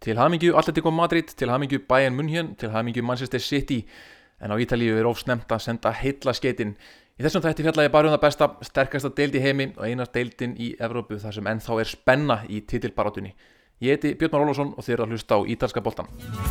Til hamingju Atletico Madrid, til hamingju Bayern München, til hamingju Manchester City. En á Ítalíu of snemmt að senda heilla skeytin. Í þessum þætti fjalla ég bara það besta, sterkasta deild í heimi og eina deildin í Evrópu þar sem ennþá spenna í titilbaráttunni. Ég heiti Björn Már Ólafsson og þið að hlusta á ítalska boltan.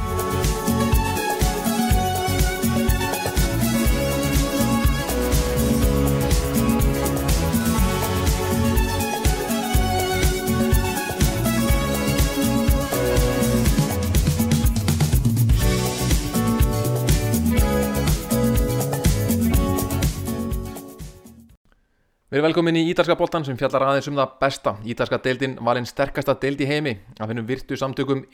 Verið velkomin í ítalska boltan sem fjallar aðeins það besta. Ítalska deildin valin sterkasta deild í heimi af hennum virtu samtökum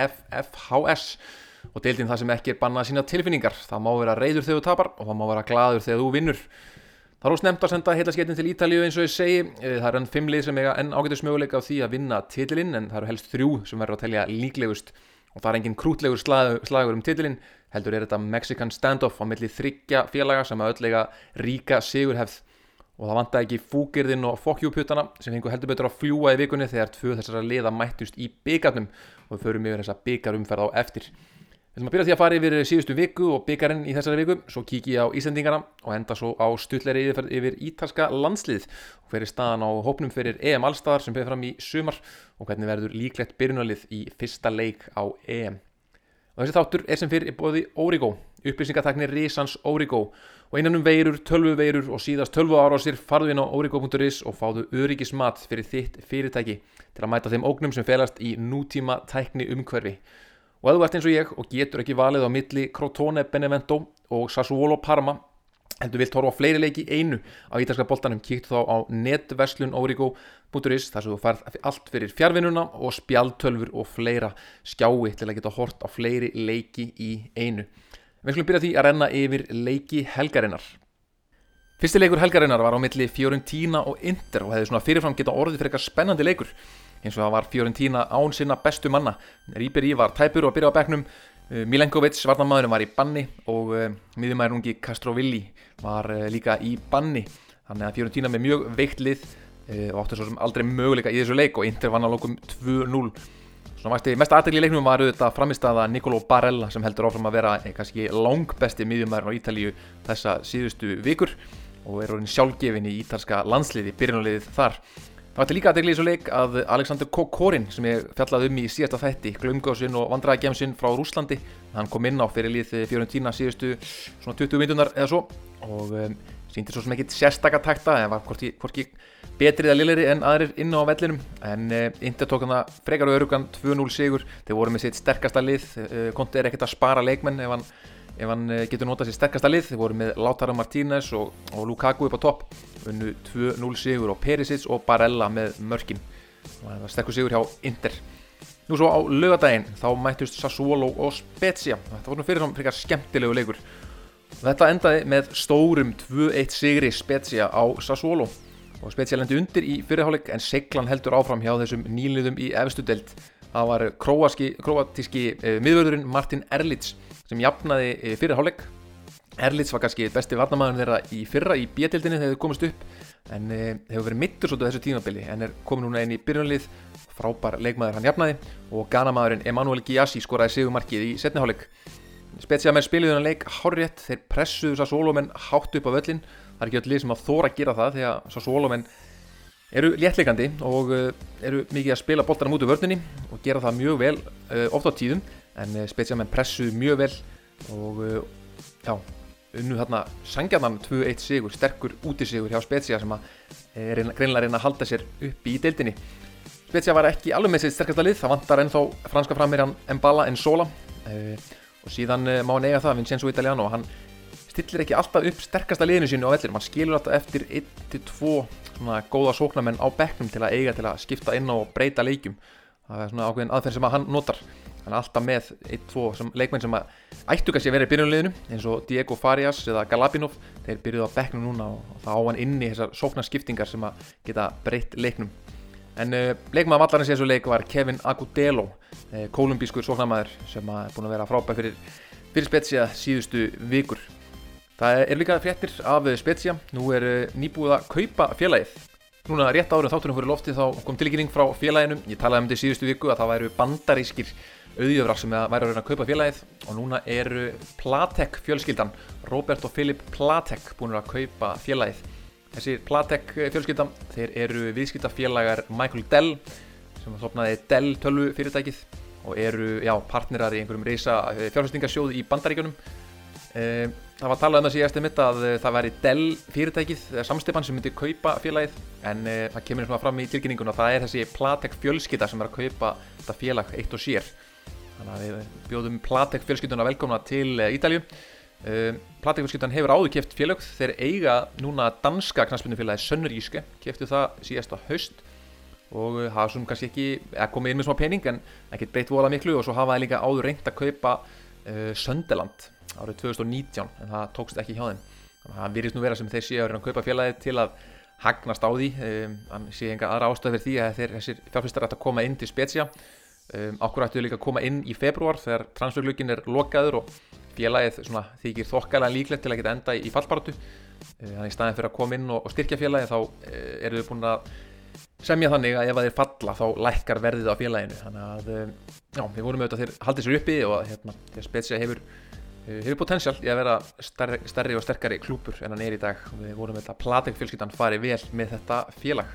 EFFHS og deildin það sem ekki bannað sína tilfinningar. Það má vera reiður þegar þú tapar og það má vera glaður þegar þú vinnur. Það er snemmt að senda heillaskeytin til Ítalíu eins og ég segi. Það eru enn 5 lið sem eiga enn ágætis möguleika á því að vinna titilinn en það eru helst 3 sem verður að telja líklegust og það er engin krútlegur slagur titilinn. Heldur þetta Mexican standoff á milli 3 félaga sem öll eiga ríka sigurhefð. Og það vantaði ekki fúkirðinn og fokkjúputtana sem fengu heldur betur að fljúa í vikunni þegar 2 þessara liða mættust í bikarnum og við förum yfir þessa bikarumferð á eftir. Við ætlum að byrja því að fara yfir síðustu viku og bikarinn í þessari viku, svo kíki ég á Íslendingana og enda svo á stuttlegri yfirferð yfir ítalska landslið og hver staðan á hópnum fyrir EM Allstaðar sem fer fram í sumar og hvernig verður líklegt byrjunarlið í fyrsta leik á EM. Og þessi þáttur sem fyrir boði Origo, upplýsingatækni risans Origo og innan veirur, tölvuveirur og síðast tölvuárásir farðu inn á origo.is og fáðu öryggismat fyrir þitt fyrirtæki til að mæta þeim ógnum sem felast í nútíma tækni umhverfi. Og ef þú ert eins og ég og getur ekki valið á milli Crotone Benevento og Sassuolo Parma, heldur vilt horfa á fleiri leiki í einu á ítalska boltanum, kíktu þá á netverslun origo.is þar sem þú færð allt fyrir fjarvinnuna og spjaldtölfur og fleira skjái til að geta hort á fleiri leiki í einu. Við skulum byrja því að renna yfir leiki helgarinnar. Fyrsti leikur helgarinnar var á milli Fiorentina og Inter og hefði svona fyrirfram geta orðið fyrir eitthvað spennandi leikur. Eins og það var Fiorentina án sinna bestu manna. Ribéry var tæpur og byrja á bekknum. Milenkovic, varnarmaðurinn, var í banni og miðjumaðurinn ungi Castrovilli var líka í banni. Þannig að Fiorentina með mjög veikt lið og átti svo sem aldrei möguleika í þessu leik og Inter vann að lokum 2-0. Svona mest athygli í leiknum var auðvitað frammistaða Nicolo Barella sem heldur áfram að vera kannski langbesti miðjumaðurinn á Ítalíu þessa síðustu vikur og orðinn sjálfgefinn í ítalska landsliði, byrjunarliðið þar. Það var líka athygli í þessu leik að Alexander Kokorin sem ég fjallaði í síðasta þætti, glaumgásinn og vandræðagemsinn frá Rússlandi, hann kom inn á fyrir lið Fiorentina síðustu svona 20 mínútur eða svo og sýndi svo sem ekkit sérstaka takta en var hvorki betri eða lélegri en aðrir inn á vellinum en Inter tók hann það frekar öruggan 2-0 sigur. Þeir voru með sitt sterkasta lið, Conte ekkert að spara leikmenn ef hann getur notað sitt sterkasta lið. Þeir voru með Lautaro Martínez og Lukaku upp á topp, unnu 2-0 sigur og Perisic og Barella með mörkin. Það var sterkur sigur hjá Inter. Nú svo á laugardaginn þá mættust Sassuolo og Spezia. Þetta var nú fyrir frekar skemmtilegu leikur. Þetta endaði með stórum 2-1 sigri Spezia á Sassuolo og Spezia lendi undir í fyrri hálfleik en seiglan heldur áfram hjá þessum nýliðum í efstu deild. Það var króatíski miðvörðurinn Martin Erlic sem jafnaði fyrri hálfleik. Erlic var kannski besti varnarmaðurinn þeirra í fyrra í B-deildinni þegar þau komist upp en hefur verið middur svolítið þessu tímabili en komin núna inn í byrjunarlið, frábær leikmaður hann jafnaði og Ganamaðurinn Emanuel Gyasi skoraði sigurmarkið í seinni hálfleik. Spezia menn spiluðu þennan leik hárrétt, þeir pressuðu Sassuolo menn hátt upp á völlinn. Það er ekki öll lið sem að þora að gera það því að Sassuolo menn eru léttleikandi og eru mikið að spila boltanum út úr vörninni og gera það mjög vel oft á tíðum en Spezia menn pressuðu mjög vel og unnu þarna sanngjarnan 2-1 sigur, sterkur útisigur hjá Spezia sem að greinilega reyna að halda sér upp í deildinni. Spezia var ekki alveg með sitt sterkasta lið, það vantar ennþá franska framherjan Mbala Nsola og síðan má hann eiga það Vincenzo Italiano, hann stillir ekki alltaf upp sterkasta liðinu sínu á vellinum, hann skilur alltaf eftir 1-2 svona góða sóknarmenn á bekknum til að skipta inn á og breyta leikjum. Það er svona ákveðin aðferð sem hann notar. Hann er alltaf með 1-2 leikmenn sem ættu kannski að vera í byrjunarliðinu eins og Diego Farias eða Galabinov. Þeir byrjuðu á bekknum núna og það á hann inni þessar sóknarskiptingar sem að geta breytt leiknum. En leikmaður vallarins í þessu leik var Kevin Agudelo, kólumbískur sóknarmaður sem er búinn að vera frábær fyrir Spezia síðustu vikur. Það líka fréttir af Spezia, nú nýbúið að kaupa félagið. Núna rétt áður en þátturinn fyrir loftið þá kom tilkynning frá félaginu. Ég talaði um þetta í síðustu viku að það væru bandarískir auðjöfrar sem væri að reyna að kaupa félagið og núna eru Platek fjölskyldan, Robert og Philip Platek, búin að kaupa félagið. Þessi Platek fjölskyldan, þeir eru viðskiptafélagar Michael Dell sem stofnaði Dell tölvu fyrirtækið og eru partnerar í einhverjum risa fjárfestingarsjóði í Bandaríkjunum. Það var talað það síðast mitt að það væri Dell fyrirtækið, samsteypan sem myndi kaupa félagið en það kemur svona fram í tilkynningunni að það er þessi Platek fjölskylda sem að kaupa þetta félag eitt og sér. Þannig að við bjóðum Platek fjölskylduna velkomna til Ítalíu. Platek fjölskyldan hefur áður keypt félög, þeir eiga núna danska knattspyrnufélagið Sønderjyske, keyptu það síðasta haust og hafa svona kannski ekki komið inn með smá pening en ekkert breytt voðalega miklu og svo hafa þeir líka áður reynt að kaupa Sunderland árið 2019 en það tókst ekki hjá þeim. Þannig að það virðist nú vera sem þeir séu að reyna að kaupa félagið til að hagnast á því. Hann sé enga aðra ástæðu fyrir því að þessir fjárfestar ættu að koma inn til Spezia. Okkur ættu líka að koma inn í febrúar þegar transferglugginn er lokaður og félagið svona þykir þokkalega líklegt til að geta enda í fallbaráttu. Þannig í staðinn fyrir að koma inn og styrkja félagið þá eru þau búin að semja þannig að ef þeir falla þá lækkar verðið á félaginu. Þannig að við vorum auðvitað þeir haldið sér uppi og þegar Spezia hefur potensial í að vera stærri og sterkari klúpur en hann er í dag. Við vorum auðvitað að Platek fjölskyldan fari vel með þetta félag.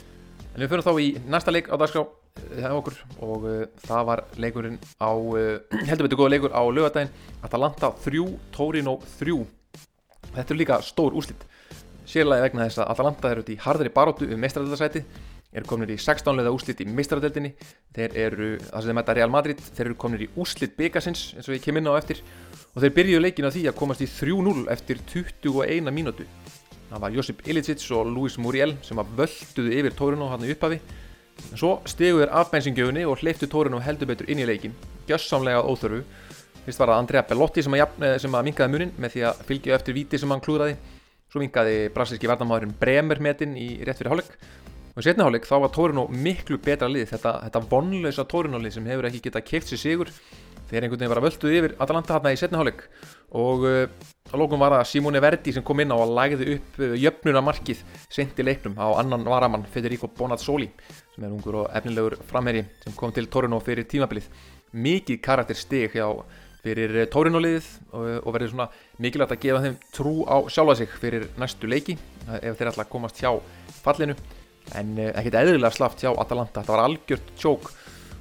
En við förum þá í næsta leik á dagskrá hjá okkur og það var leikurinn á heldur betur góða leikur á laugardaginn. Atalanta 3, Torino 3. Þetta er líka stór úrslit. Sérlega vegna þess að Atalanta eru út í harðri baráttu meistaradeildarsæti, eru komnir í 16 liða úrslit í meistaradeildinni. Þeir eru, það sem þeir mæta Real Madrid, þeir eru komnir í úrslit bikarsins eins og ég kem inn á eftir og þeir byrjuðu leikinn á því að komast í 3-0 eftir 21 mínútu. Það var Josip Ilicic og Luis Muriel sem að völduðu yfir Torino hann í upphafi. En svo stigu þeir af bensíngjöfunni og hleyptu Torino heldur betur inn í leikinn, gjörsamlega óþörfu. Fyrst var það Andrea Bellotti sem að minnkaði munin með því að fylgja eftir víti sem hann klúðraði. Svo minnkaði brasilíski varnarmaðurinn Bremer metinn í rétt fyrir hálfleik. Og í seinni hálfleik þá var Torino miklu betra lið, þetta vonlausa Torino lið sem hefur ekki getað keypt sér sigur. Þeir einhvern veginn bara völduðu yfir Atalanta þarna í seinni hálfleik og á lokum var það Simone Verdi sem kom inn á og lagði upp jöfnunarmarkið seint í leiknum á annan varamann Federico Bonazzoli sem er ungur og efnilegur framherji sem kom til Torino fyrir tímabilið. Mikið karakterstig fyrir Torino-liðið og verður svona mikilvægt að gefa þeim trú á sjálfa sig fyrir næstu leiki ef þeir ætla að komast hjá fallinu en ekkert eðlilega slaft hjá Atalanta. Þetta var algjört tjók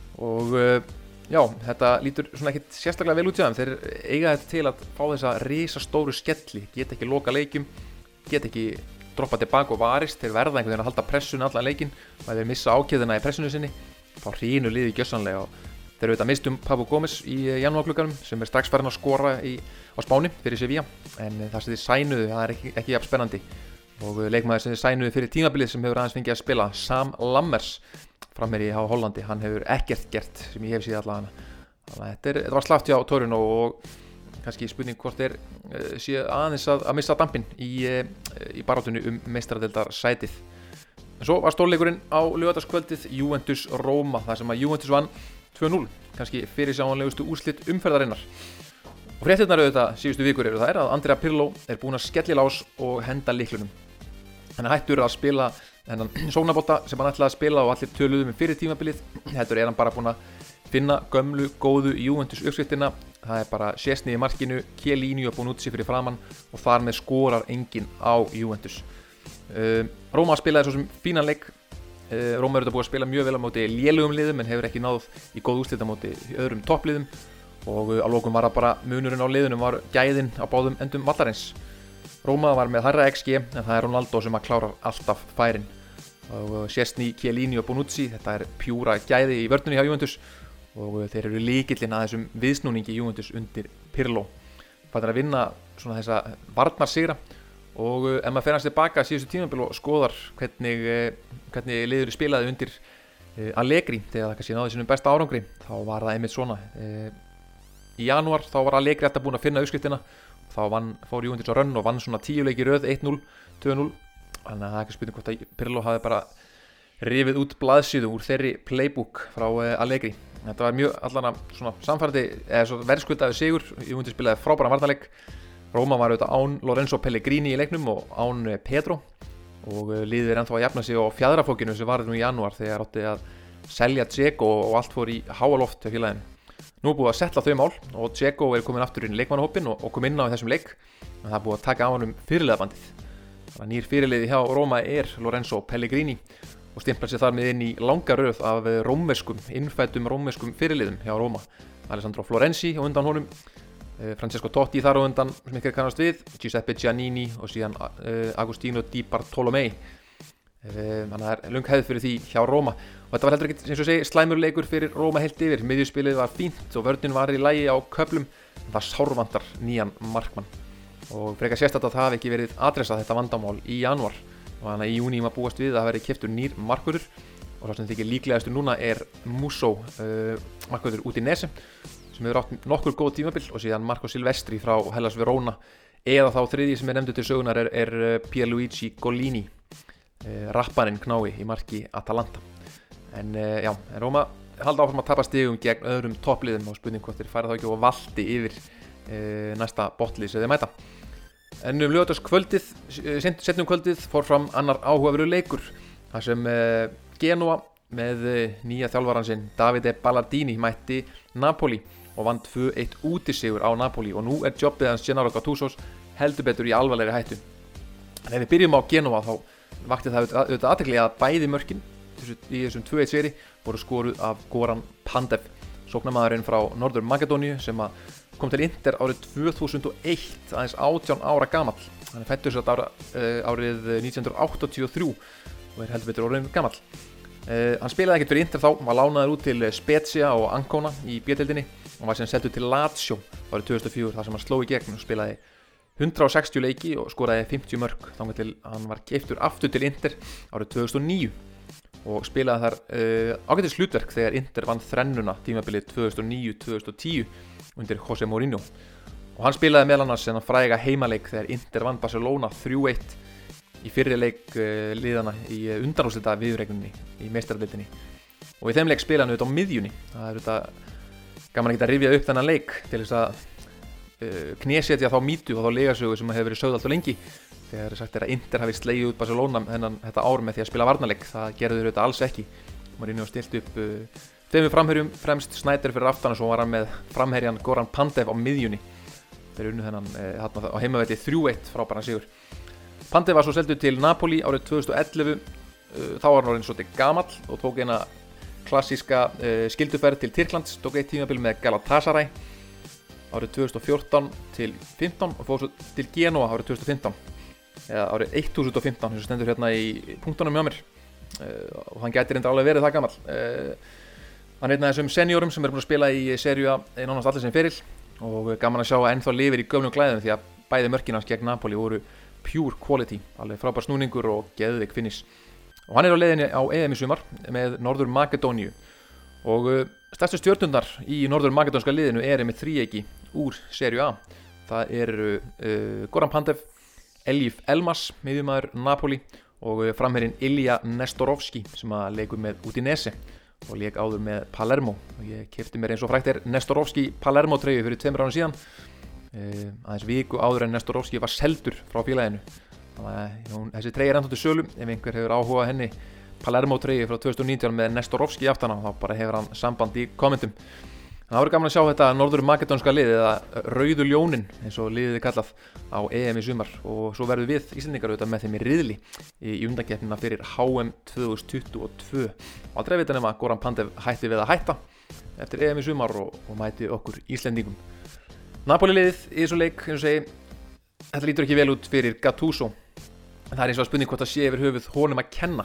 og þetta lítur svona ekkert sérstaklega vel út hjá þeim. Þeir eiga þetta til að fá þessa risastóru skelli, geta ekki loka leikjum, geta ekki droppa tilbaka og varist, þeir verða einhvern veginn að halda pressun allan leikinn og ef þeir missa ákjöðina í pressunni sinni þá hrýnur liðið gjörsamlega og þeir auðvitað mistum Papu Gómez í janúarglugganum sem er strax farin að skora á Spáni fyrir Sevilla en það sem þeir sænuðu, það er ekki jafn spennandi og leikmaður sem þeir sænuðu fyrir tímabilið sem hefur aðeins fengið að spila, Sam Lammers framherji á Hollandi, hann hefur ekkert gert sem ég hef séð allavega. Þannig að þetta var slaft hjá Torino og kannski spurning hvort þeir séu aðeins að missa dampinn í baráttunni meistaradeildarsætið. En svo var stórleikurinn á laugardagskvöldið Juventus Roma þar sem að Juventus vann 2-0, kannski fyrirsjáanlegustu úrslit umferðarinnar. Og fréttirnar auðvitað síðustu vikur eru þær að Andrea Pirlo er búinn að skelli lás og henda lyklunum. Hann er hættur að spila þennan sóknarbolta sem hann ætlaði að spila og allir töluðu fyrir tímabilið. Heldur er hann bara búinn að finna gömlu góðu Juventus uppskriftina. Það er bara Szczesny í markinu, Chiellini og Bonucci fyrir framann og þar með skorar enginn á Juventus. Roma spilaði svo sem fínan leik. Roma er búið að spila mjög vel á móti lélugum liðum en hefur ekki náð í góð úrslit á móti öðrum toppliðum og á lokum var það bara munurinn á liðunum var gæðin á báðum endum vallarins. Roma var með hærra XG en það er Ronaldo sem að klárar alltaf færin og Szczesny, Chiellini og Bonucci, þetta er pjúra gæði í vörninni hjá Juventus og þeir eru lykillinn að þessum viðsnúningi Juventus undir Pirlo. Það er að vinna svona þessa varnarsigra og ef maður fer hans tilbaka síðustu tímabil og skoðar hvernig liður spilaði undir Allegri þegar það kannski náði sínum besta árangri þá var það einmitt svona. Í janúar þá var Allegri alltaf búinn að finna uppskriftina þá fór Juventus á rönn og vann svona 10 leiki í röð 1-0, 2-0 þannig að það er ekki spurning hvort að Pirlo hafi bara rifið út blaðsíðu úr þeirri playbook frá Allegri. Þetta var mjög allan svona samfærandi eða verðskuldaði sigur. Juventus spilaði frábæran varnarleik. Roma var auðvitað án Lorenzo Pellegrini í leiknum og án Pedro og liðið er ennþá að jafna sig á fjadrafókinu sem var nú í janúar þegar átti að selja Dzeko og allt fór í háaloft hjá félaginu. Nú er búið að setla þau mál og Dzeko komin aftur inn í leikmannahópinn og kom inn á í þessum leik. En það er búið að taka á honum fyrirliðabandið. Þannig að nýr fyrirliði hjá Roma Lorenzo Pellegrini og stimplar sér þar með inn í langa röð af innfæddum rómverskum fyrirliðum hjá Roma. Alessandro Florenzi á undan honum, Francesco Totti þar á undan sem ykkur kannast við, Giuseppe Giannini og síðan Agostino Di Bartolomei. Þannig að það er löng hefð fyrir því hjá Roma og þetta var heldur ekki, eins og segi, slæmur leikur fyrir Roma heilt yfir. Miðjuspilið var fínt og vörnin var í lagi á köflum, en það sárvantar nýjan markmann og frekar sérstætt að það hafi ekki verið adressað þetta vandamál í janúar og þannig að í júní maður búast við að það verið keyptur nýr markvörður og það sem þykir líklegastur núna er Musso, markvörður Udinese sem hefur átt nokkur góð tímabil og síðan Marco Silvestri frá Hellas Verona eða þá þriðji sem nefndur til sögunar er Pierluigi Golini, rapparinn knái í marki Atalanta. En Roma halda áfram að tapa stigum gegn öðrum toppliðum og spurning hvort þeir færa þá ekki og valdi yfir næsta botnlið sem þeir mæta. En laugardagskvöldið, seinna kvöldið fór fram annar áhugaverður leikur þar sem Genoa með nýja þjálfarann sinn Davide Ballardini mætti Napoli og vann 2-1 útisigur á Napoli og nú er jobbið hans Gennaro Gattusos heldur betur í alvarlegri hættu. En ef við byrjum á Genoa þá vakti það auðvitað athygli að bæði mörkin í þessum 2-1 sigri voru skoruð af Goran Pandev, sóknarmaðurinn frá Norður Makedóníu sem kom til Inter árið 2001, aðeins 18 ára gamall. Hann fæddur sér árið 1983 og heldur betur orðinn gamall. Hann spilaði ekkert fyrir Inter þá, var lánaður út til Spezia og Ancona í B-deildinni og var síðan seldur til Lazio árið 2004 þar sem hann sló í gegn og spilaði 160 leiki og skoraði 50 mörk þangað til hann var keyptur aftur til Inter árið 2009 og spilaði þar ágætis hlutverk þegar Inter vann þrennuna tímabilið 2009-2010 undir José Mourinho og hann spilaði meðal annars þennan fræga heimaleik þegar Inter vann Barcelona 3-1 í fyrri leik liðana í undanúrslita viðureigninni í meistaradeildinni og í þeim leik spilaði hann auðvitað á miðjunni. Það er auðvitað gaman að rifja upp þennan leik til þess að knésetja þá mýtu og þá legasögu sem hefur verið sögð allt og lengi þegar sagt er að Inter hafi slegið út Barcelona þetta ár með því að spila varnarleik. Það gerðu þeir auðvitað alls ekki. Mourinho stilt upp tveimur framherjum, fremst Sneijder fyrir aftan og svo var hann með framherjan Goran Pandev á miðjunni. Þeir unnu þennan á heimavelli 3-1 frábæran sigur. Pandev var svo seldur til Napoli árið 2011. Þá var hann orðinn svolítið gamall og tók eina klassíska skylduferð til Tyrklands, tók eitt tímabil með Galatasaray árið 2014 til 15 og fór svo til Genoa árið 2015 eða árið 1015 sem stendur hérna í punktunum hjá mér og hann gæti reyndar alveg verið það gamall. Hann er einn af þessum seniorum sem er búin að spila í Serie A nánast allir sem feril og gaman að sjá að ennþá lifir í gömlum klæðum því að bæði mörkin hans gegn Napoli voru pure quality, alveg frábær snúningur og geðveik finish. Og hann er á leiðinni á EM í sumar með Norður Makedóníu og stærstu stjörnurnar í Norður Makedónska liðinu með þríeyki úr Serie A. Það eru Goran Pandev, Elif Elmas, miðjumaður Napoli og framherinn Ilja Nestorovski sem leikur með Udinese og lék áður með Palermo og ég keypti mér eins og frægt Nestorovski Palermo treyju fyrir 2 árum síðan aðeins viku áður en Nestorovski var seldur frá félaginu. Þessi treyja er ennþá til sölu ef einhver hefur áhuga henni Palermo treyju frá 2019 með Nestorovski aftan á þá bara hefur hann samband í kommentum. Það voru gaman að sjá þetta Norður Makedónska lið eða Rauðu ljónin eins og liðið er kallað á EM í sumar og svo verðum við Íslendingar auðvitað með þeim í riðli í undankeppnina fyrir HM 2022 og aldrei vita nema Goran Pandev hætti við að hætta eftir EM í sumar og mæti okkur Íslendingum. Napoli liðið í þessu leik, eins og segi, þetta lítur ekki vel út fyrir Gattuso. Það er eins og spurning hvort það sé yfir höfuð honum að kenna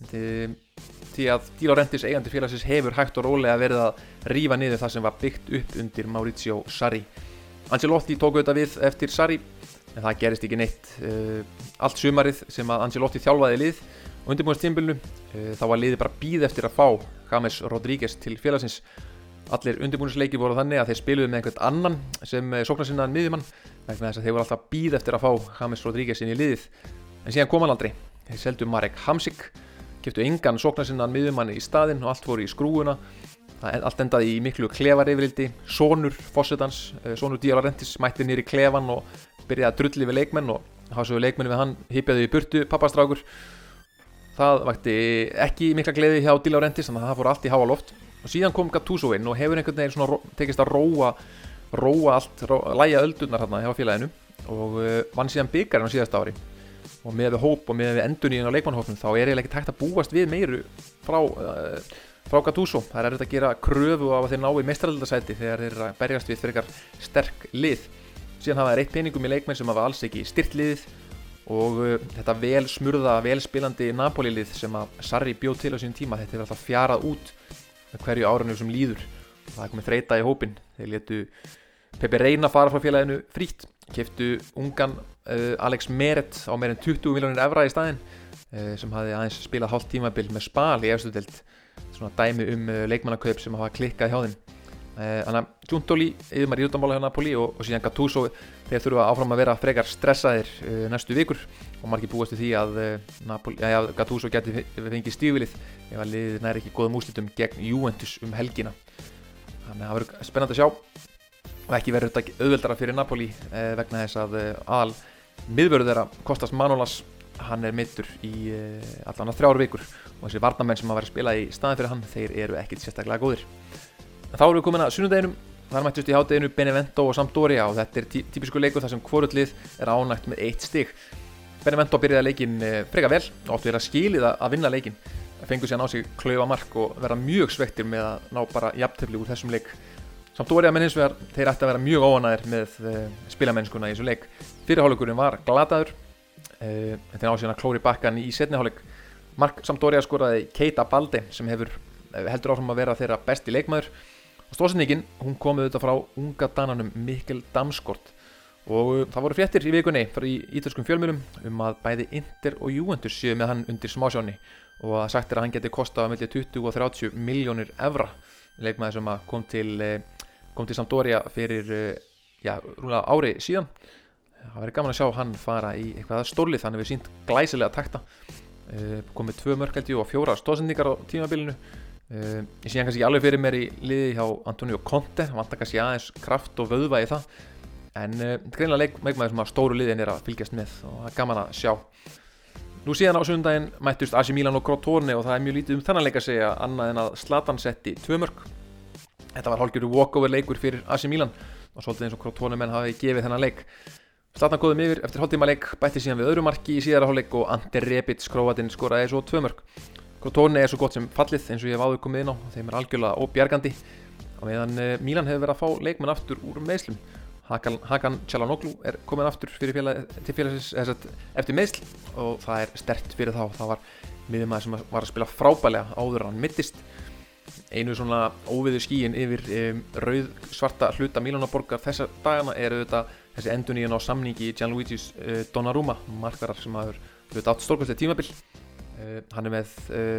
því að Di Laurentiis eigandi félagsins hefur hægt og rólega verið að rífa niður það sem var byggt upp undir Maurizio Sarri. Ancelotti tók auðvitað við eftir Sarri en það gerist ekki neitt. Allt sumarið sem að Ancelotti þjálfaði lið og undirbúningstímabilinu þá var liðið bara bíð eftir að fá James Rodríguez til félagsins. Allir undirbúningsleikir voru þannig að þeir spiluðu með einhvern annan sem sóknarsinnaðan miðjumann vegna þess að þeir voru alltaf bíð eftir að fá James Rodríguez inn í liðið. En síðan kom hann aldrei. Þeir seldu Marek Hamsik, keyptu engan sóknarsinnaðan miðjumann í staðinn og allt fór í skrúfuna. Allt endaði í miklu klefarifrildi. Sonur forsetans, sonur Di Laurentiis mætti niður í klefan og byrjaði að drulli við leikmenn og hásögu leikmenn við hann hypjaði í burtu, pappastrákur. Það vakti ekki mikla gleði hjá Di Laurentiis, þannig að það fór allt í háa loft. og síðan kom Gattuso inn og hefur einhvern veginn svona tekist að róa allt, lægja öldurnar hérna hjá félaginu og vann síðan bikarinn á síðasta ári og með við hóp og með við endurnýjun á leikmannahópnum þá eiginlega ekki hægt að búast við meiru frá Gattuso. Það erfitt að gera kröfu á að þeir ná í meistaradeildarsæti þegar þeir berjast við frekar sterk lið. Síðan hafa þeir eitt peningum í leikmenn sem hafa alls ekki styrt liðið og þetta vel smurða, vel spilandi Napoli-lið sem að Sarri bjóð til á sínum tíma, þetta hefur alltaf fjarað út með hverju árinu sem líður. Það komið þreyta í hópinn. Þeir létu Pepe Reina fara frá félaginu frítt, keyptu ungan Alex Meret á meira en 20 milljónir evra í staðinn sem hafði aðeins spilað hálft tímabil með Spal í efstu deild. Svona dæmi leikmannakaup sem hafa klikkað hjá þeim. Þannig að Giuntoli yfirmaður í utanmála hjá Napoli og síðan Gattuso þeir þurfa áfram að vera frekar stressaðir næstu vikur og margir búast við því að Gattuso geti fengið stígvilið ef að liðið nær ekki góðum úrslitum gegn Juventus helgina. Þannig að það verður spennandi að sjá og ekki verður þetta auðveldara fyrir Napoli vegna þess að aðal miðvörður þeirra Kostas Manolas hann meiddur í allan að 3 vikur og þessi varnarmenn sem að vera að spila í staðinn fyrir hann þeir eru ekkert sérstaklega góðir. Þá erum við komin að sunnudeginum. Þar mættust í hádeginu Benevento og Sampdoria og þetta típiskur leikur þar sem hvorugt lið ánægt með 1 stig. Benevento byrjaði leikinn frekar vel og áttu þeirra skilið að vinna leikinn. Það fengu síðan á sig klaufa mark og vera mjög svekktir með að ná bara jafntefli úr þessum leik. Sampdoria menn hins vegar þeir ætti að vera mjög óánægðir með spilamennskuna í þessum leik. Fyrri hálfleikurinn var glataður. Þeir ná síðan að klóri bakkan í seinni hálfleik. Mark Sampdoria skoraði Keita Balde sem hefur heldur áfram að vera þeirra besti leikmaður. Stóðsendingin, hún kom auðvitað frá unga dananum Mikkel Damsgaard og það voru fréttir í vikunni frá ítölskum fjölmiðlum að bæði Inter og Juventus séu með hann undir smásjáni og að sagt að hann geti kostað milli 20 og 30 milljónir evra. Leikmaður sem kom til Sampdoria fyrir rúmlega ári síðan. Það verður gaman að sjá hann fara í eitthvað stórlið, þannig við sýnt glæsilega takta. Komið 2 mörk held ég og 4 stóðsendingar á tímabilinu. Ég sé hann kannski ekki alveg fyrir mér í liði hjá Antonio Conte, hann vantar kannski aðeins kraft og vöðva í það en greinilega leikmaður sem að stóru liðin að fylgjast með og það er gaman að sjá. Nú síðan á sunnudaginn mættust AC Milan og Crotone og það er mjög lítið þennan leik að segja annað en að Zlatan setti 2 mörk. Þetta var hálfgerður walkover leikur fyrir AC Milan og svolítið eins og Crotone menn hafi gefið þennan leik. Zlatan góðum yfir eftir hálftíma leik, bætti síðan við öðru marki í síðara hálfleik og Ante Rebic Króatinn skoraði svo 2 mörk. Crotone svo gott sem fallið eins og ég hef áður komið inn á, þeim algjörlega óbjargandi og meðan Milan hefur verið að fá leikmenn aftur úr meiðslum. Hakan Çalhanoğlu komin aftur til félagsins eftir meiðsl og það sterkt fyrir þá. Það var miðjumaður sem var að spila frábærlega áður en hann meiddist. Einu svona óveður skýin yfir rauð svarta hluta Mílanaborgar þessa dagana auðvitað þessi endurnýjun á samningi Gianluigi Donnarumma, markvarar sem hafa átt stórkostlegt tímabil. Hann með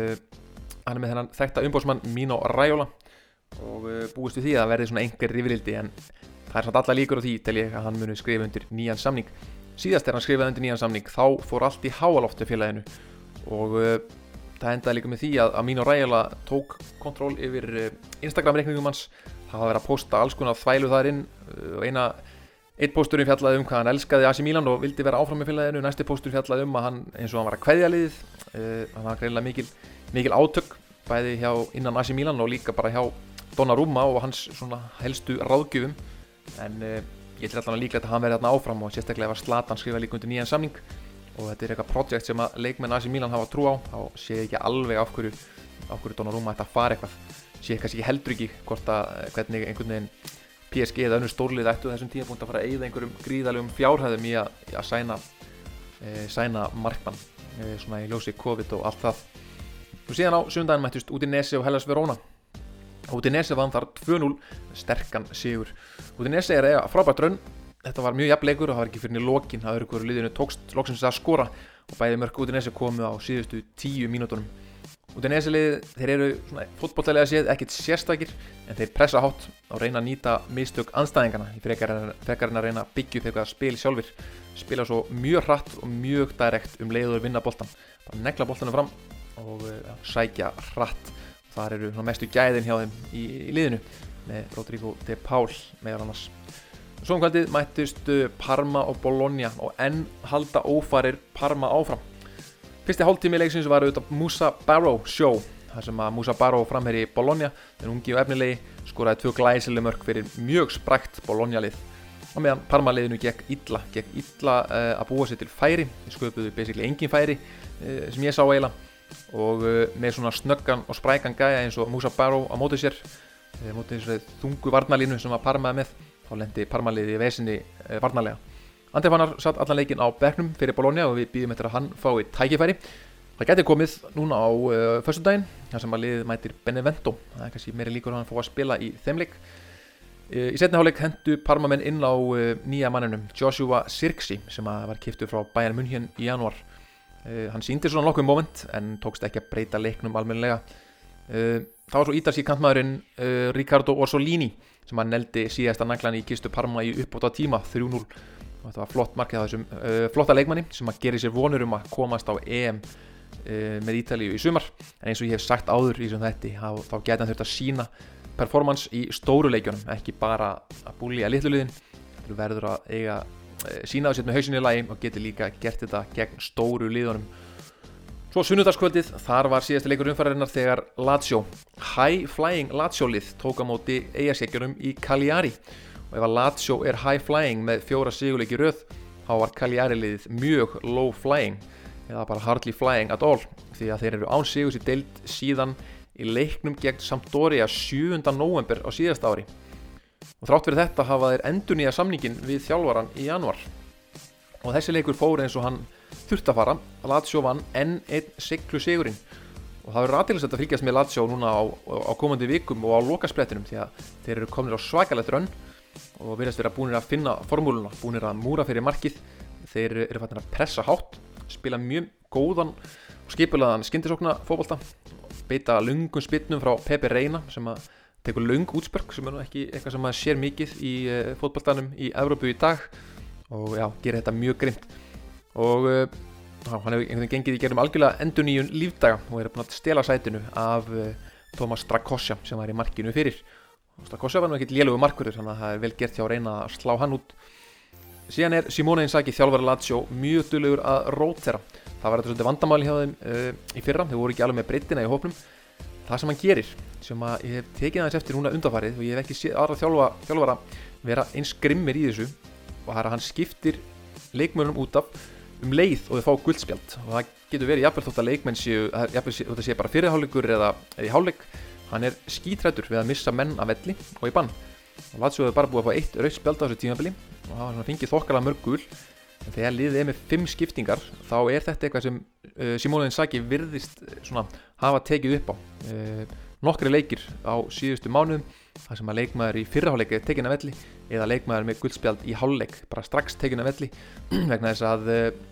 þennan þekkta umboðsmann Mino Raiola og búist við því að það verði svona einhver rifrildi en það samt alla líkur á því tel ég að hann muni skrifa undir nýjan samning. Síðast hann skrifaði undir nýjan samning þá fór allt í háaloft hjá félaginu og það endaði líka með því að Mino Raiola tók kontról yfir Instagram reikningum hans. Það var verið að posta alls konar þvælu þar inn og einn pósturinn fjallaði hvað hann elskaði AC Milan og vildi vera áfram með félaginu. Næsti póstur fjallaði að hann eins og hann var að kveðja liðið. Hann var greinilega mikil átök bæði hjá innan AC Milan og líka bara hjá Donnarumma og hans svona helstu ráðgjöfum. En ég til allan að líklegt að hann verði þarna áfram og sérstaklega var Zlatan skrifað líka undir nýjan samning og þetta eitthvað projekt sem að leikmenn AC Milan hafa trú á. Þá sé ég ekki alveg af hverju Donnarumma ætti að fara eitthvað. Sé kannski heldur ekki hvernig einhvern veginn PSG eða önnur stórlið ættu þessum tímapunkt að fara að eyða einhverjum gríðalegum fjárhæðum í að sæna markmann svona í ljósi COVID og allt það. Nú síðan á sunnudaginn mættust Udinese og Hellas Verona. Udinese vann þar 2-0 sterkan sigur. Udinese að eiga frábært raun. Þetta var mjög jafn leikur og það var ekki fyrir í lokin að öðru hverju liðinu tókst loksins að skora og bæði mörk Udinese komu á síðustu 10 mínútunum. Udinese liðið, þeir eru svona fótboltalega séð ekkert sérstakir en þeir pressa hátt og reyna að nýta mistök andstæðingarna í frekar en að reyna að byggja upp eitthvað spil sjálfir. Spila svo mjög hratt og mjög direkt leiður vinna boltan. Bara negla boltanum fram og sækja hratt. Þar eru mestu gæðin hjá þeim í liðinu með Rodrigo de Paul meðal annars. Svo kvöldið mættust Parma og Bologna og enn halda ófarir Parma áfram. Fyrsti hálftími leiksins var auðvitað Musa Barrow show. þar sem að Musa Baró framherji Bologna, en ungi og efnilegi, skoraði 2 glæsileg mörk fyrir mjög sprækt Bologna-lið. Og meðan Parma-liðinu gekk illa að búa sér til færi, þeir sköpuðu basically engin færi sem ég sá eiginlega, og með svona snöggan og sprækan gæja eins og Musa Baró á móti sér, móti þessari þungu varnarlínu sem að Parma með, þá lendi Parma-liðið í vesinni varnarlega. Andri Fannar satt allan leikinn á bekknum fyrir Bologna og við bíðum eftir að hann fái tækifæri. Það gæti komið núna á föstudaginn, þar sem að liðið mætir Benevento. Það kannski meiri líkur að hann fá að spila í þeim leik. Í seinni hálfleik hentu Parmamenn inn á nýja manninum Joshua Zirkzee sem var keyptur frá Bayern München í janúar. Hann sýndi svona nokkuð moment en tókst ekki að breyta leiknum almennilega. Það var svo ítalski kantmaðurinn Riccardo Orsolini sem að neldi síðasta naglan í kistu Parma í uppbóta tíma 3-0. Og þetta var flott markið á þessum flotta leikmanni sem að gera sér vonur að komast á EM með Ítalíu í sumar, en eins og ég hef sagt áður í þá gæti hann þurft að sína performance í stóru leikjunum, ekki bara að búlja litlu liðin. Þú verður að eiga sína það sér með hausinni í lagi og geti líka gert þetta gegn stóru liðunum. Svo sunnudagskvöldið, þar var síðasti leikur umferðarinnar þegar Lazio, high flying Lazio lið, tók á móti eyjarskeggjurum í Cagliari. Og ef að Lazio er high flying með 4 sigurleiki í röð, þá var Cagliari liðið mjög low flying, eða bara hardly flying at all, því að þeir eru án sigurs í deild síðan í leiknum gegn Sampdoria 7. nóvember á síðasta ári. Og þrátt fyrir þetta hafa þeir endurnýjað samninginn við þjálfarann í janúar. Og þessi leikur fór eins og hann þurfti að fara. Lazio vann enn einn siglu sigurinn. Og það verður athyglisvert að fylgjast með Lazio núna á komandi vikum og á lokasprettinum, því að þeir eru komnir á svakalegt rönn og virðast vera búnir að finna formúluna, búnir að múra fyrir markið. Þeir eru farnir að pressa hátt, spila mjög góðan og skipulaðan skyndisókna fótbolta, beita löngum spyrnum frá Pepe Reina sem að tekur löng útspörk, sem nú ekki eitthvað sem maður sér mikið í fótboltanum í Evrópu í dag, og já, gerir þetta mjög grimmt. Og hann hefur einhvern veginn gengið í gegnum algjörlega endurnýjun lífdaga og er búin að stela sætinu af Thomas Strakosja sem var í markinu fyrir. Strakosja var nú ekkert lélugur markvörður, þannig að það er vel gert hjá að reyna að slá hann út. Síðan er Simone Inzaghi, þjálfari Lazio, mjög duglegur að rótera. Það var þetta svolítið vandamáli hjá þeim í fyrra, þeir voru ekki alveg með breiddina í hópnum. Það sem hann gerir, sem að ég hef tekið aðeins eftir núna undanfarið og ég hef ekki séð aðra þjálfara vera eins grimmir í þessu, og það er að hann skiptir leikmönnum út af leið og þau fá guldspjald, og það getur verið jafnvel þótt að leikmenn þótt að sé bara fyrir hálfleikur eða í hálfleik. Hann er skítræddur við að missa menn af velli og í bann. Og Lazio hefur bara búið að fá 1 rautt spjald á þessu tímabili og það var fengið þokkalega mörg gul. En þegar liðið er með 5 skiptingar, þá er þetta eitthvað sem Simone Inzaghi virðist hafa tekið upp á. Nokkri leikir á síðustu mánuðum, þar sem að leikmaður í fyrra hálfleik er tekinn af velli eða leikmaður með guldspjald í hálfleik bara strax tekinn af velli, vegna þess að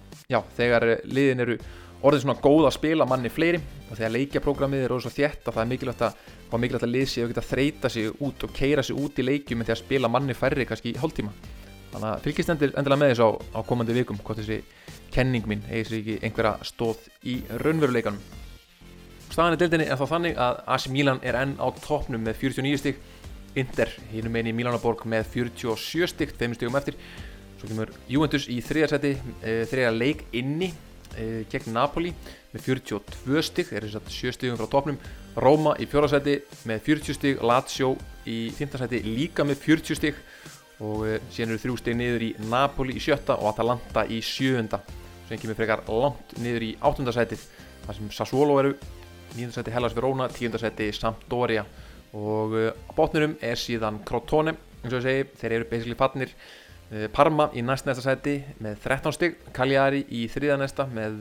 þegar liðin eru orðin svona góð að spila manni fleiri og þegar leikjaprógrammið er orðið svo þétt að það er mikilvægt að lið sig og geta þreyta sig út og keyra sig út í leikjum með því að spila manni færri kannski í hálftíma. Þannig að fylgist endilega með þessu á komandi vikum, hvort þessi kenning mín eigi sér ekki einhverja stóð í raunveruleikanum. Staðan í deildinni er þá þannig að AC Milan er enn á toppnum með 49 stig, Inter hinum megin í Milanaborg með 47 stig, 5 stigum eftir. Svo kemur Juventus í 3. sæti, 3. leik inni gegn Napoli með 42 stig, er þess að 7 stigum frá toppnum. Roma í 4. sæti með 40 stig, Lazio í 5. sæti líka með 40 stig og síðan eru 3 stig niður í Napoli í 7. og Atalanta í 7. Sem kemur frekar langt niður í 8. sætið, þar sem Sassuolo eru 9. sæti Hellas Verona, 10. sæti Sampdoria og á botninum er síðan Crotone, eins og ég segi, þeir eru basically fallnir. Parma í næsta sæti með 13 stig, Cagliari í 3. næsta með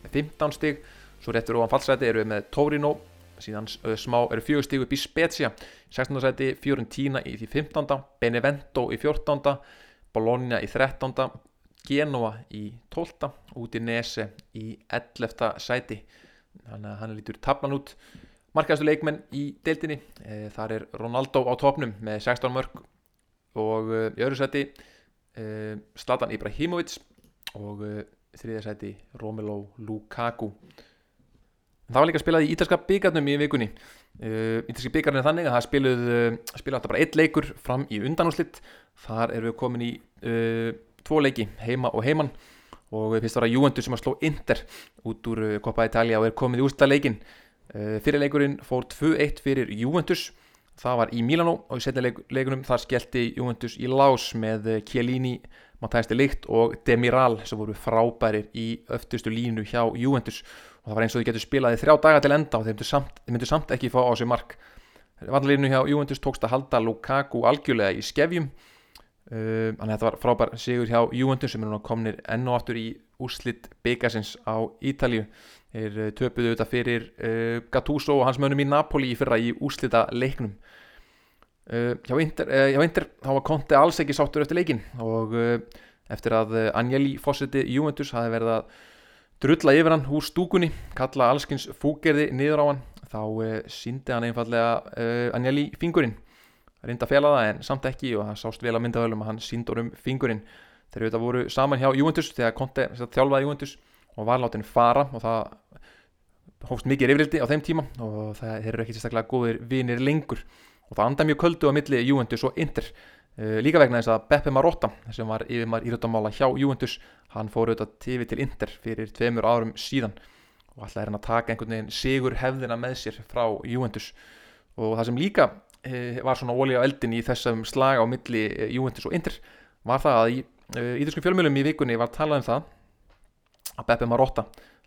15 stig, svo réttur ofan fallsæti eru við með Torino, síðan smá eru 4 stig upp í Spezia, 16. sæti Fiorentina í 15, Benevento í 14, Bologna í 13, Genoa í 12, Udinese í 11. sæti. Þannig að hann lítur tablan út. Markaðastu leikmenn í deildinni, þar er Ronaldo á topnum með 16 mörk og í öðru sæti Zlatan Ibrahimovic og 3. sæti Romelu Lukaku. Það var líka spilað í ítalska bikarnum í vikunni. Ítalski bikarnum er þannig að það spilaði bara 1 leikur fram í undanúrslit. Þar erum við komin í 2 leiki, heima og heiman, og fyrst var að Juventus sem að sló Inter út úr Coppa Italia og er komin í úrslitaleikinn. Fyrir leikurinn fór 2-1 fyrir Juventus, það var í Milano og í seinni leikunum þar skellti Juventus í lás með Chiellini, Matthijs de Ligt og Demiral sem voru frábærir í öftustu línu hjá Juventus og það var eins og þau getur spilaði 3 daga til enda og þeir myndu samt ekki fá á sig mark. Vallarlínu hjá Juventus tókst að halda Lukaku algjörlega í skefjum, þannig að þetta var frábær sigur hjá Juventus sem núna komnir enn og aftur í úrslit bikarsins á Ítalíu. Þeir töpuðu þetta fyrir Gattuso og hans mönnum í Napoli í fyrra í úrslita leiknum. Hjá Inter þá var Conte alls ekki sáttur eftir leikinn og eftir að Agnelli forseti Juventus hafi verið að drulla yfir hann úr stúkunni, kalla allskins fúgerði niður á hann, þá sýndi hann einfallega Agnelli fingurinn. Reyndi að fela það en samt ekki og það sást vel að myndavölum að hann sýndi fingurinn. Þeir auðvitað voru saman hjá Juventus þegar Conte þjálfaði Juventus og var látin fara og það hófst mikið rifrildi á þeim tíma og þeir eru ekki sérstaklega góðir vinir lengur og það andaði mjög köldu á milli Juventus og Inter, líka vegna þess að Beppe Marotta sem var yfirmaður íþróttamála hjá Juventus, hann fór auðvitað yfir til Inter fyrir 2 árum síðan og ætlaði hann að taka einhvern veginn sigur hefðina með sér frá Juventus og það sem líka var svona olía á eldin í þessum slag á milli Juventus og Inter var það að í ítalskum fjölmiðlum í vikunni var talað það að Beppe Marotta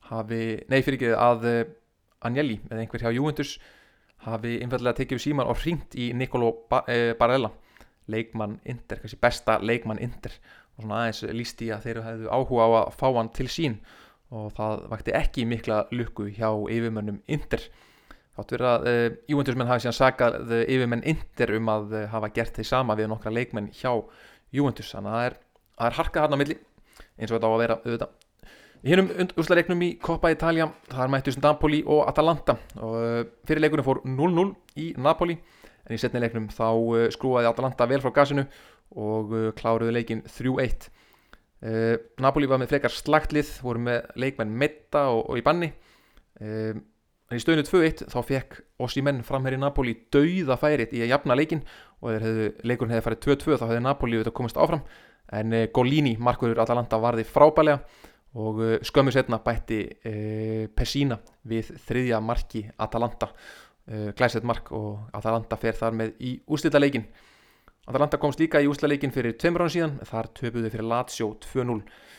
að Agnelli eða einhver hjá Juventus hafi einfallega tekið við síman og hringt í Niccolò Barella, leikmann Inter, kannski besta leikmann Inter og svona aðeins lýst í að þeir hefðu áhuga á að fá hann til sín og það vakti ekki mikla lukku hjá yfirmönnum Inter. Þátt verið að Juventusmenn hafi síðan sakað yfirmenn Inter að hafa gert þeir sama við nokkra leikmenn hjá Juventus, þannig að það er harkað þarna á milli eins og þetta á að vera auðvitað. Í hinum úrslitaleiknum í Coppa Italia þar mættust Napoli og Atalanta og fyrir leikunum fór 0-0 í Napoli en í seinni leiknum þá skrúaði Atalanta vel frá gasinu og kláruðu leikinn 3-1. Napoli var með frekar slakt lið, voru með leikmenn meidda og í banni en í stöðinu 2-1 þá fekk Osimhen framherji Napoli dauða færið í að jafna leikinn og leikurinn hefði farið 2-2 þá hefði Napoli auðvitað komist áfram en Golini, markvörður Atalanta, varði frábærlega og skömmu setna bætti Pessina við 3. marki Atalanta, glæsilegt mark og Atalanta fer þar með í úrslitaleikin. Atalanta komst líka í úrslitaleikin fyrir 2 árum síðan, þar töpuðu fyrir Lazio 2-0.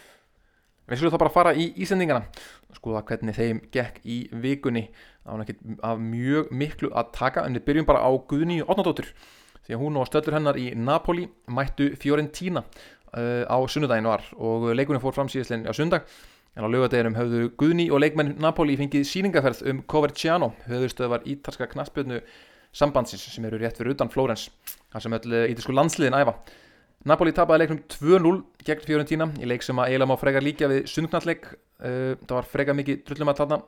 Við skulum þá bara fara í ísendingana, skoða hvernig þeim gekk í vikunni. Það var ekki af mjög miklu að taka en við byrjum bara á Guðný Árnadóttur því að hún og stöllur hennar í Napoli mættu Fiorentina á sunnudaginn var og leikurinn fór fram síðastliðinn á sundag en á laugardeginum höfðu Guðný og leikmenn Napoli fengið sýningaferð Coverciano, höfuðstöðvar ítalska knattspyrnu sambandsins sem eru rétt fyrir utan Flórens, þar sem öll ítalsku landsliðin æfa. Napoli tapaði leiknum 2-0 gegn Fiorentina í leik sem að eiginlega má frekar líka við sundknattleik, það var frekar mikið drullum að þarna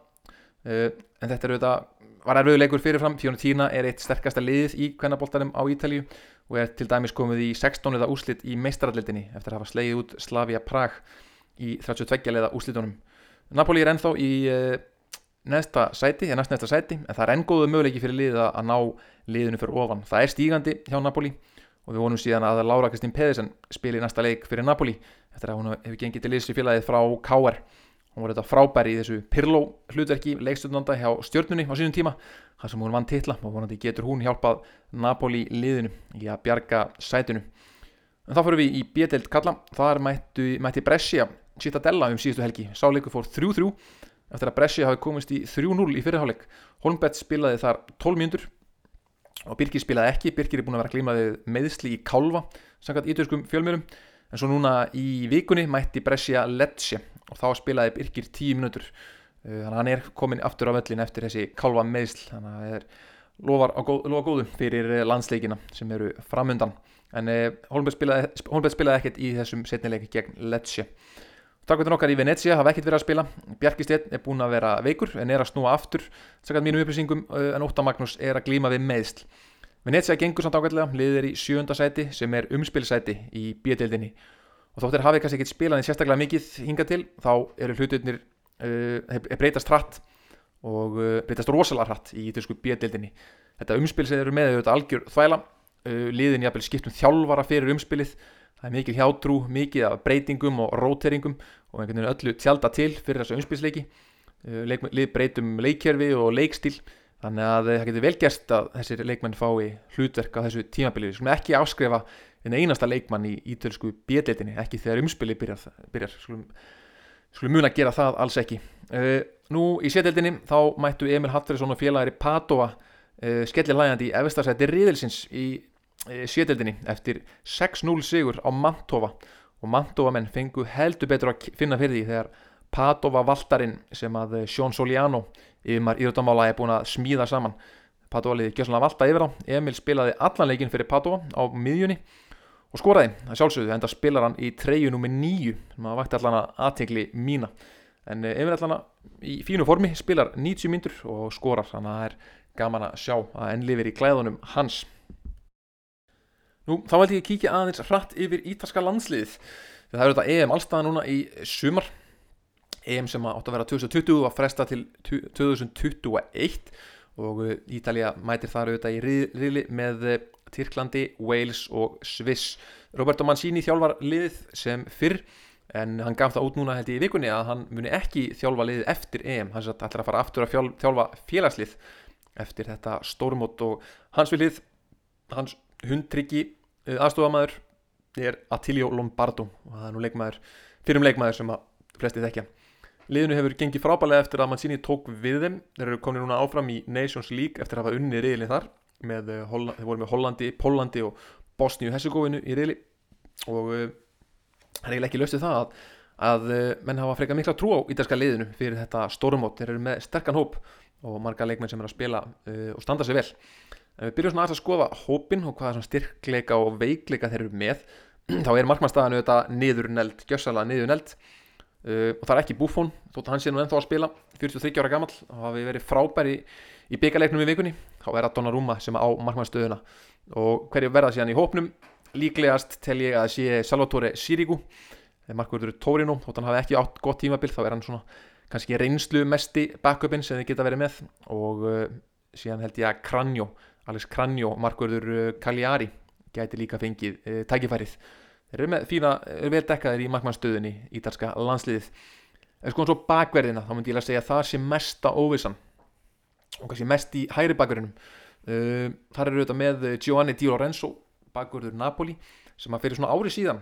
en þetta var erfiður leikur fyrirfram. Fiorentina er eitt sterkasta liðið í kvennaboltanum á Ítalíu og er til dæmis komið í 16. úrslit í meistaradeildinni eftir að hafa slegið út Slavia Prag í 32 liða úrslitunum. Napoli er ennþá í næstnæsta sæti en það er enn góður möguleiki fyrir liðið að ná liðinu fyrir ofan. Það er stígandi hjá Napoli og við vonum síðan að Laura Kristín Pedersen spili næsta leik fyrir Napoli eftir að hún hefur gengið til liðs í félagið frá KR. Hún var þetta frábæri í þessu Pirlo hlutverki leikstjórnanda hjá Stjörnunni á sínum tíma þar sem hún vann titla og vonandi getur hún hjálpað Napoli liðinu í að bjarga sætinu. En þá fyrir við í B-deild karla, þar mætti Brescia Cittadella síðustu helgi. Sá leikur fór 3-3 eftir að Brescia hafi komist í 3-0 í fyrri hálfleik. Holmbert spilaði þar 12 mínútur og Birkir spilaði ekki. Birkir er búinn að vera að glíma við meiðsli í kálfa samkvæmt ítölskum fjölmiðlum. En svo núna í vikunni mætti Brescia Lecce og þá spilaði Birkir 10 mínútur. Þannig að hann er komin aftur á völlin eftir þessi kálfa meiðsl. Þannig að það lofa góðu fyrir landsleikina sem eru framundan. En Holmbert spilaði ekkert í þessum seinni leik gegn Lecce. Takveitin okkar í Venezia hafa ekkert verið að spila. Bjarki Steinn er búinn að vera veikur en er að snúa aftur. Samkvæmt mínum upplýsingum en Óttar Magnús er að glíma við meiðsl. Venezia gengur samt ágætlega, liðið er í 7. sæti sem er umspilsæti í B-deildinni. Og þóttir hafi kannski ekkert spilað sérstaklega mikið hingað til, þá eru hlutirnir breytast hratt og breytast rosalega hratt í ítalsku B-deildinni. Þetta umspil sem eru með auðvitað algjör þvæla, liðin jafnvel skiptum þjálfara fyrir umspilið. Það er mikil hjátrú, mikið af breytingum og róteringum og einhvern veginn öllu tjálta til fyrir þessu umspilsleiki. lið breytum leikkerfi og leikstíl, þannig að það getur vel gerst að þessir leikmenn fái hlutverk á þessu tímabili. Við skulum ekki afskrifa en einasta leikmann í ítölsku B-deildinni, ekki þegar umspili byrjar. Skulum muna að gera það alls ekki. Nú í C-deildinni þá mættu Emil Hallfreðsson og félagari Padova skellihlæjandi í efsta sæti riðilsins í C-deildinni eftir 6-0 sigur á Mantova, og Mantova menn fengu heldur betur að finna fyrir því þegar Padova valtarinn sem að Sean Soliano yfirmaður íþróttamála búin að smíða saman. Padova liði gjörsamlega valta yfir á. Emil spilaði allan leikinn fyrir Padova á miðjunni og skoraði, það sjálfsögðu, enda spilar hann í treyju númer 9 sem að vakti allan að athygli mína. En Emil allan í fínu formi spilar 90 mínútur og skorar, þannig að það er gaman að sjá að enn lifir í klæðunum hans. Nú, þá ætla ég að kíkja aðeins hratt yfir ítalska landsliðið. Það er þetta EM allstaða núna í sumar. EM sem átti að vera 2020 var frestað til 2021 og Ítalía mætir þar auðvitað í riðli með Tyrklandi, Wales og Sviss. Roberto Mancini þjálfar liðið sem fyrr, en hann gaf það út núna held ég í vikunni að hann muni ekki þjálfa liðið eftir EM. Hann ætlar að fara aftur að þjálfa félagslið eftir þetta stórmót, og hans við lið, hans hundtryggi aðstofamaður er Attilio Lombardo, og það er nú fyrrum leikmaður sem að flesti þekkja. Liðinu hefur gengið frábærlega eftir að Mancini tók við þeim. Þeir eru komin núna áfram í Nations League eftir að hafa unnið riðilinn þar. Þeir voru með Hollandi, Póllandi og Bosníu-Hercegovinu í riðli, og það er eiginlega ekki laust við það að menn hafa frekar mikla trú á ítalska liðinu fyrir þetta stórmót. Þeir eru með sterkan hóp og marga leikmenn sem eru að spila og standa sig vel. En við byrjum svona að skoða hópinn og hvaða styrkleika og veikleika þeir eru með. Þá er markmannsstaðan auðvitað niðurneld, gjörsamlega niðurneld. Og það er ekki Buffon, þótt hann sé nú ennþá að spila, 43 ára gamall, og hafi verið frábær í bikarleiknum í vikunni. Þá er það Donnarumma sem á markmannsstöðuna. Og hverju verða síðan í hópnum? Líklegast tel ég að sé Salvatore Sirigu, markvörður Torino. Þótt hann hafi ekki átt gott tímabil, þá er hann svona kannski reynslu mesti backupinn sem þið geta verið með. Og síðan held ég að Alex Cranjo, markvörður Cagliari, gæti líka fengið tækifærið. Þeir eru með vel dekkaðir í markmannsstöðunni ítalska landsliðið. En sko svo bakverðina, þá myndi ég að segja að það sé mesta óvissan, og kannski mest í hægri bakverðinum. Þar eru þetta með Giovanni Di Lorenzo, bakverður Napoli, sem að fyrir svona ári síðan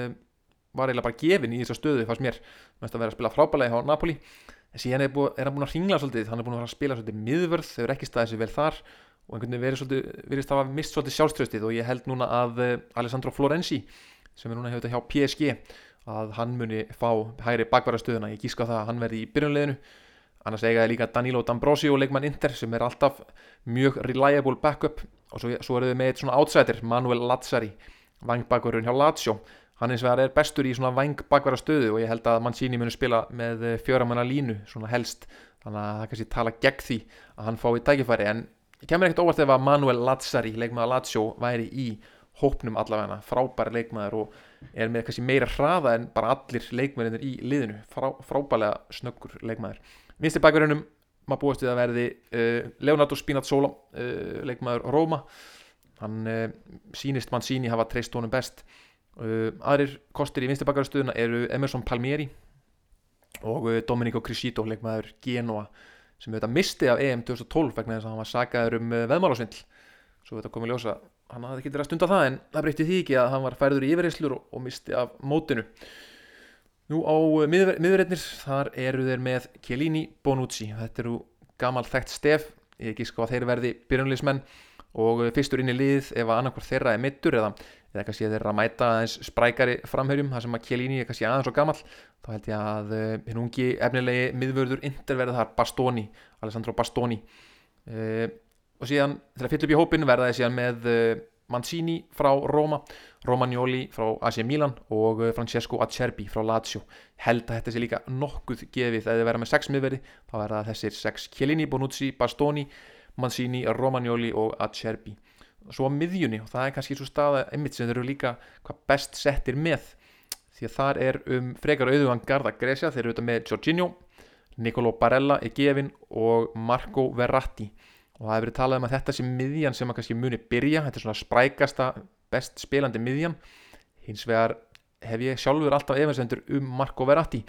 var eiginlega bara gefinn í þessa stöðu, fannst mér, mest að vera að spila frábærlega hjá Napoli. En síðan er hann búin að hringla svolítið, hann er búin að fara að spila svolítið miðvörð, þau eru ekki staðið sér vel þar, og einhvern veginn virðist hafa mist svolítið sjálfstraustið, og ég held núna að Alessandro Florenzi, sem er núna hefur þetta hjá PSG, að hann muni fá hægri bakvarðarstöðuna. Ég gíska það að hann verði í byrjunliðinu. Annars eiga líka Danilo D'Ambrosio, leikmann Inter, sem er alltaf mjög reliable backup, og svo eru þau með eitt svona outsider, Manuel Lazzari, vangbakvarðurinn hjá Lazio. Hann eins vegar er bestur í svona vangbakvarðarstöðu, og ég held að Mancini muni spila með 4 manna línu svona helst, þannig að það kannski tala gegn því að hann fái tækifæri. En ég kemur ekkert óvart ef að Manuel Lazzari, leikmaður Lazio, væri í hópnum allavega, frábær leikmaður og er með kannski meira hraða en bara allir leikmennir í liðinu, frábærlega snöggur leikmaður. Vinstri bakverðinum maður búist við að verði Leonardo Spinazzola, leikmaður Róma. Hann sýnist Mancini hafa treyst honum best. Aðrir kostir í vinstri bakverðarstöðuna eru Emerson Palmieri og Domenico Criscito, leikmaður Genoa, sem þetta misti af EM 2012 vegna þess að hann var sakaður veðmálasvindl. Svo þetta komið ljósa, hann hafði ekki verið að stunda það, en það breytti því ekki að hann var færður í yfirheyslur og misti af mótinu. Nú á miðverðirnir, þar eru þeir með Chiellini, Bonucci. Þetta eru gamalt þekkt stef. Ég gíska að þeir verði byrjunliðsmenn og fyrstur inn í lið ef að annarkvort þeirra er meiddur eða kannski þeirra mæta aðeins sprækari framherjum, þar sem að Chiellini er kannski aðeins og gamall. Þá held ég að hinn ungi efnilegi miðvörður Inter verði þar Bastoni, Alessandro Bastoni. Og síðan þegar fylla upp í hópin verða þeir síðan með Mancini frá Roma, Romagnoli frá AC Milan og Francesco Acerbi frá Lazio. Held að þetta sé líka nokkuð gefið. Ef þeir verða með 6 miðverði, þá verða þessir 6 Chiellini, Bonucci, Bastoni, Mancini, Romagnoli og Acerbi. Svo á miðjunni, og það er kannski svo staða einmitt sem þeir eru líka hvað best settir með, því að þar er frekar auðugan garð að gresja. Þeir eru auðvitað með Jorginho, Nicolo Barella er gefinn og Marco Verratti. Og það hefur verið talað að þetta sé miðjan sem að kannski muni byrja. Þetta er svona sprækasta, best spilandi miðjan. Hins vegar hef ég sjálfur alltaf efasemdir Marco Verratti.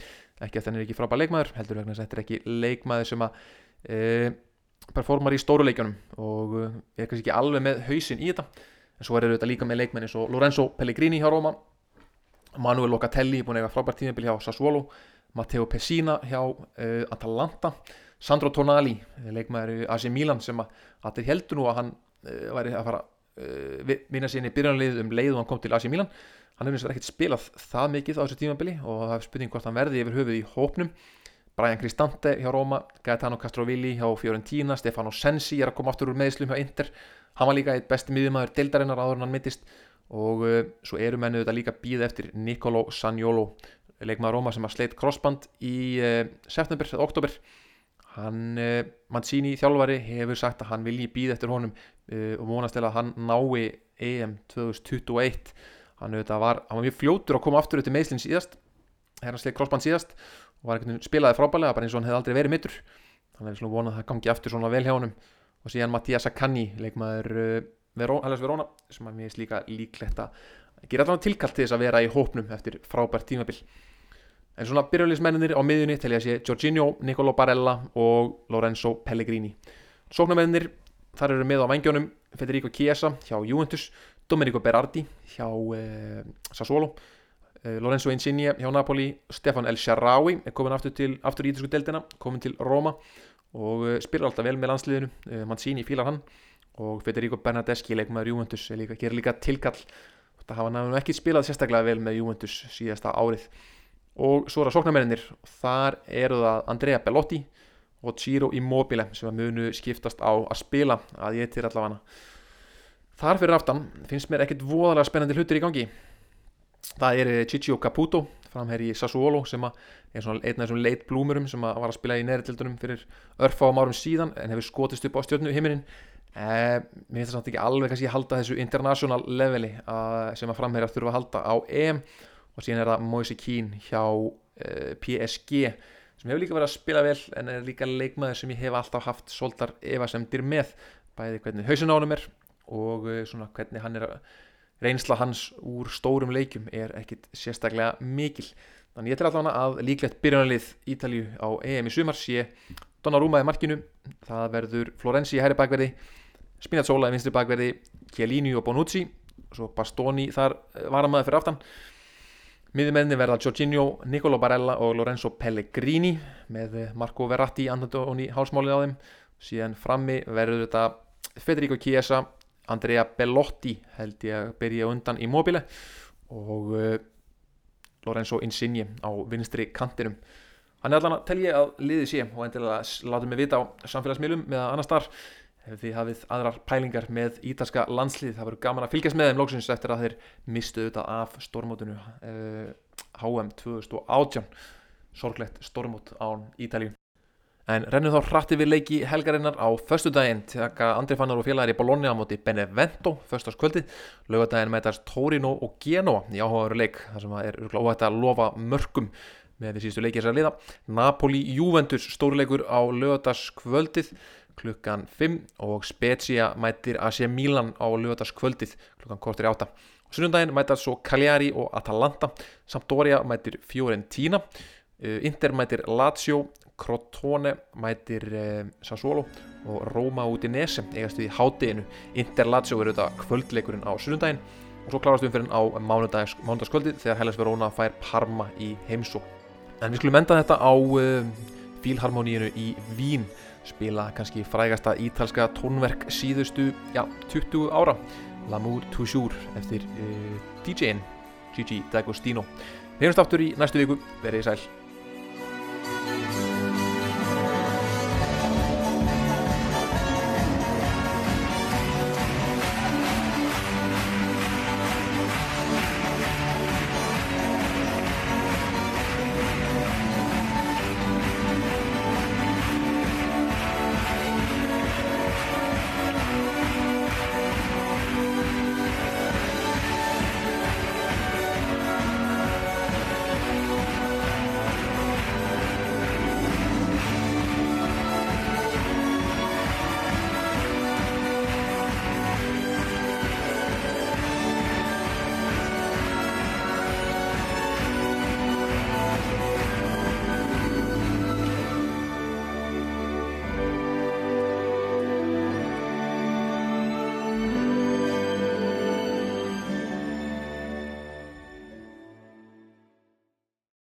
ekki að hann ekki frábær leikmaður, heldur vegna þess að þetta ekki leikmaður sem að performar í stóru leikjunum og kannski ekki alveg með hausinn í þetta. En svo þetta líka með leikmenn eins og Lorenzo Pellegrini hjá Roma, Manuel Locatelli búin að eiga frábært tímabil hjá Sassuolo, Matteo Pessina hjá Atalanta, Sandro Tonali, leikmaður AC Milan sem að allir heldur nú að hann væri að fara vinna sinni byrjunarlið leið og hann kom til AC Milan. Hann hefur ekkert spilað það mikið á þessu tímabili og það er spurning hvort hann verði yfir höfuð í hópnum. Brian Cristante hjá Roma, Gaetano Castrovilli hjá Fiorentina, Stefano Sensi að koma aftur úr meiðslum hjá Inter. Hann var líka eitt besti miðjumaður deildarinnar áður en hann meiddist og svo eru menn auðvitað líka bíða eftir Nicolo Zaniolo, leikmaður Roma sem að sleit crossband í september eða oktober. Hann, Mancini þjálfari hefur sagt að hann vilji bíða eftir honum og vonast til að hann nái EM 2021. Hann var mjög fljótur að koma aftur til meiðslin síðast, hann sleit crossband síðast og var einhvern veginn spilaði frábærlega bara eins og hann hefði aldrei verið meiddur. Hann er svona vonað að það gangi aftur svona vel hjá honum. Og síðan Mattias Akanji, leikmaður Hellas Verona, sem að mér finnst líka líklegt að gera allan tilkall til þess að vera í hópnum eftir frábært tímabil. En svona byrjuliðsmennirnir á miðjunni telja að sé Jorginho, Nicolo Barella og Lorenzo Pellegrini. Sóknarmennir, þar eru með á vængjónum Federico Chiesa hjá Juventus, Domenico Berardi hjá Sassuolo, Lorenzo Insigne hjá Napoli, Stefan El Shaarawy er komin aftur í ítalsku deildina, komin til Roma og spilar alltaf vel með landsliðinu. Mancini fílar hann og Federico Bernardeschi, leikmaður Juventus, gerir líka tilkall. Það hafa hann ekki spilað sérstaklega vel með Juventus síðasta árið. Og svo það sóknarmennir, þar eru það Andrea Belotti og Ciro Immobile sem að munu skiptast á að spila að ég til allavega. Þar fyrir aftan finnst mér ekkert voðalega spennandi hlutir í gangi. Það er Ciccio Caputo, framherji í Sassuolo, sem er svona einn af þessum late bloomerum sem var að spila í neðri deildunum fyrir örfáum árum síðan en hefur skotist upp á stjörnuhiminin. Mér finnst það samt ekki alveg kannski að halda þessu international leveli sem að framherjar þurfa að halda á EM. Og síðan er það Moise Kean hjá PSG sem hefur líka verið að spila vel en er líka leikmaður sem ég hef alltaf haft svolítar efasemdir með, bæði hvernig hausinn á honum er og svona hvernig hann er reynsla hans úr stórum leikjum er ekkit sérstaklega mikil. Þannig ég tel allavega að líklegt byrjunarlið Ítalíu á EM í sumar sé Donnarumma í markinu, það verður Florenzi í hægri bakverði, Spinazzola í vinstri bakverði, Chiellini og Bonucci, svo Bastoni þar varamaður fyrir aftan. Miðjumennir verða Jorginho, Nicolo Barella og Lorenzo Pellegrini með Marco Verratti andandi í hálsmálið á þeim. Síðan frammi verður þetta Federico Chiesa, Andrea Belotti held ég að byrja undan Immobile og Lorenzo Insigne á vinstri kantinum. Þannig allan að tel ég að liðið sé og endilega látum mig vita á samfélagsmiðlum með annars þar. Ef þið hafið aðrar pælingar með ítalska landslið, það verður gaman að fylgjast með þeim loksins eftir að þeir mistuðu þetta af stórmótinu HM 2018. Sorglegt stórmót án Ítalíu. En rennum þá hratt yfir leiki helgarinnar á föstudaginn. Taka Andri Fannar og félagar í Bologna á móti Benevento föstudagskvöldið. Laugardaginn mætast Torino og Genoa í áhugaverður leik þar sem er óhætt að lofa mörkum með því síðustu leiki þessara liða. Napoli Juventus stórleikur á laugardagskvöldið klukkan 5 og Spezia mætir AC Milan á laugardagskvöldið klukkan 7:45. Sunnudaginn mætast svo Cagliari og Atalanta, Sampdoria mætir Fiorentina, Inter mætir Lazio, Crotone mætir Sassuolo og Roma Udinese eigast við í hádeginu. Inter Lazio verður þetta kvöldleikurinn á sunnudaginn og svo klárast umferðin á mánudagskvöldið þegar Hellas Verona fær Parma í heimsókn. En við skulum enda þetta á Fílharmoníinu í Vín, spila kannski frægasta ítalska tónverk síðustu 20 ára, L'amour toujours eftir DJ-in Gigi D'Agostino. Við heyrumst aftur í næstu viku, verið sæl.